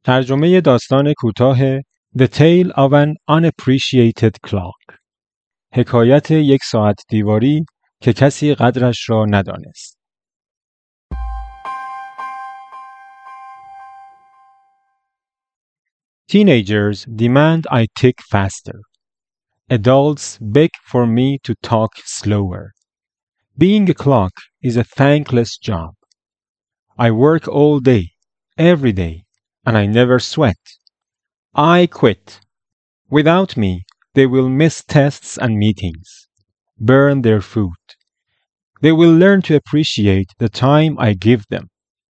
ترجمه داستان کوتاه The Tale of an Unappreciated Clock. حکایت یک ساعت دیواری که کسی قدرش را ندانست. Teenagers demand I tick faster. Adults beg for me to talk slower. Being a clock is a thankless job. I work all day, every day, and I never sweat. I quit. Without me, they will miss tests and meetings, burn their food. They will learn to appreciate the time I give them.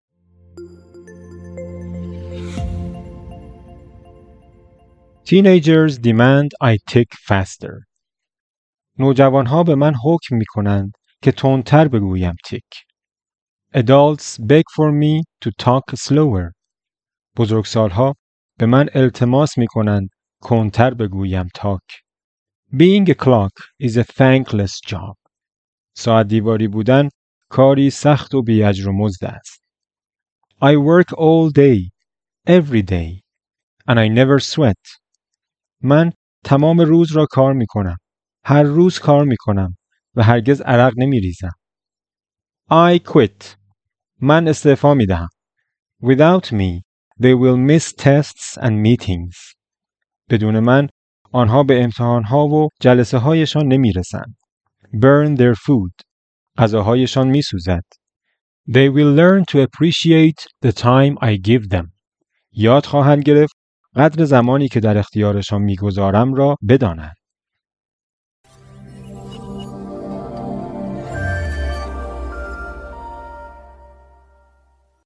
Teenagers demand I tick faster. نوجوانها به من حکم می کنند که تندتر بگویم تیک. Adults beg for me to talk slower. بزرگسالها به من التماس می کنند کندتر بگویم تاک. Being a clock is a thankless job. ساعت دیواری بودن کاری سخت و بی اجر و مزد است. I work all day, every day, and I never sweat. من تمام روز را کار می کنم. هر روز کار می کنم و هرگز عرق نمی ریزم. I quit. من استعفا می دهم. Without me, they will miss tests and meetings. بدون من آنها به امتحانها و جلسه هایشان نمی رسند. Burn their food. غذاهایشان می سوزد. They will learn to appreciate the time I give them. یاد خواهند گرفت قدر زمانی که در اختیارشان می گذارم را بدانند.